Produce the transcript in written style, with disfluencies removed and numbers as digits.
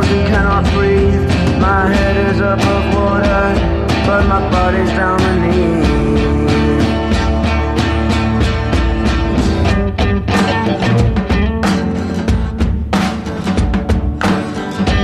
lungs and cannot breathe. My head is above water, but my body's down beneath.